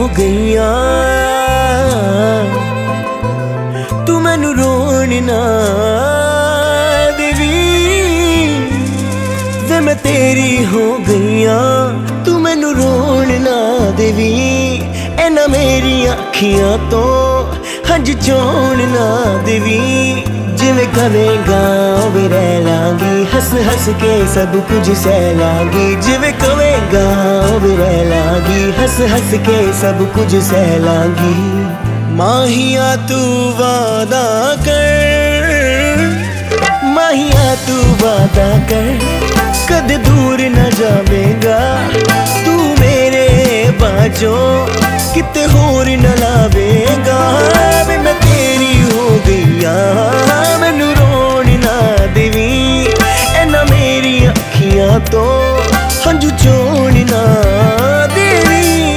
गईयां, तू मैनू रोण ना देवी। वे मैं तेरी हो गईयां, तू मैनू रोण ना देवी। इन्हां मेरी अखियां तो हंज चोण ना देवी। जिवें कवेगा उवें रह लांगी, हस हस के सब कुछ सह लांगी। जिवें कवेगा उवें रह लांगी, हस हस के सब कुछ सह लांगी। माहिया तू वादा कर, माहिया तू वादा कर, कद दूर न जावेगा तू मेरे बाजों, किते होर न लावेगा। वे मैं तेरी हो गईयां, मैनू रोण ना देवी। इन्हां मेरी अखियां तो हंजू चोण ना देवी।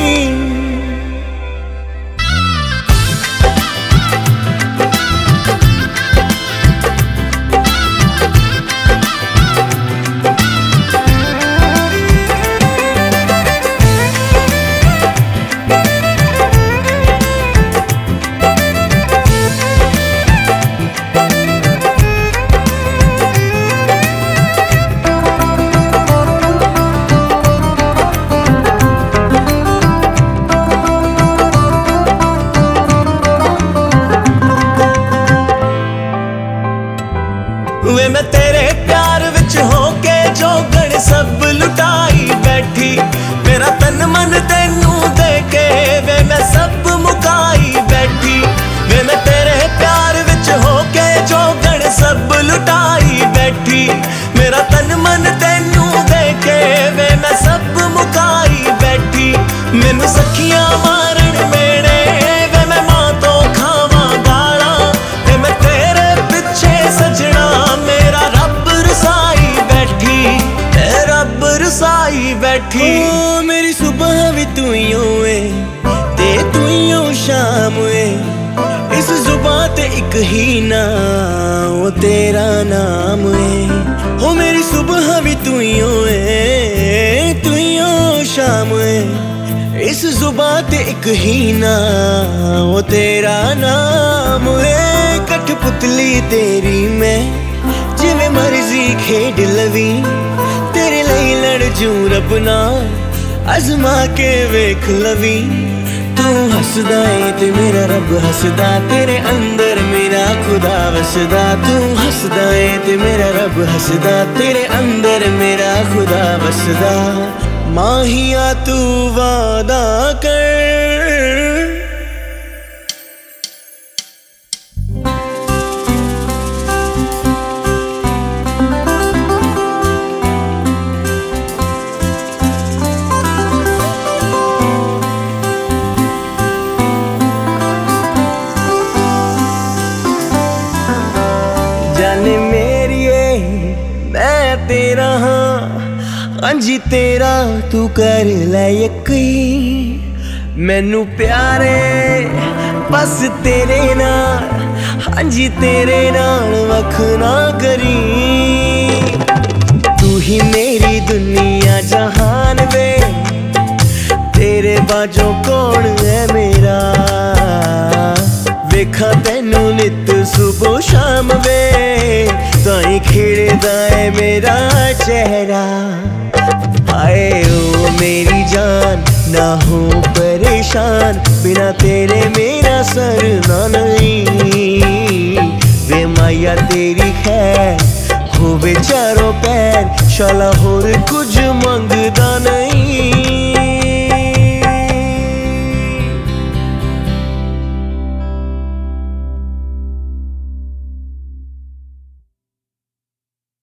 वे मैं तेरे प्यार विच होके जोगण सब लुटाई बैठी। मेरा तन मन तेनू देके वे मैं सब मुकाई बैठी। वे मैं तेरे प्यार विच होके जोगण सब लुटाई बैठी। मेरा तन मन तेनू देके वे मैं सब मुकाई बैठी। मैनू सखियां मारन मेरे वे मैं मां तो खावां गालां। वे मैं तेरे पिछे सजना मेरा रब रसाई बैठी, रब रसाई बैठी। ओ मेरी सुबह भी तू ही होए ते तू ही हो शाम है। इस जुबां ते एक ही ना वो तेरा नाम है। हो मेरी सुबह भी तू ही होए तू ही हो शाम है। इस जुबां ते एक ही ना वो तेरा नाम है। कठपुतली तेरी मैं जिवें मर्जी खेड लवी। तेरे लई लड़ जूं रब नाल अजमा के वेख लवी। तू हसदा है ते मेरा रब हसदा, तेरे अंदर मेरा खुदा वसदा। तू हसदा है ते मेरा रब हसदा, तेरे अंदर मेरा खुदा वसदा। माहिया तू वादा कर, जाने मेरिए मैं तेरा हाँ, अंजी तेरा तू कर ले यकीन। मैनू प्यारे बस तेरे नाल, अंजी तेरे नाल वख ना करी। तू ही मेरी दुनिया जहान वे, तेरे बाजों कौन है मेरा। वेखा तेनू नित सुबह शाम वे, ताई खिड़दा है मेरा चेहरा। आए ओ मेरी जान ना हो परेशान, बिना तेरे मेरा सरना नहीं। वे माया तेरी खैर होवे चारों पैर, शाला होर कुछ मंगदा नहीं।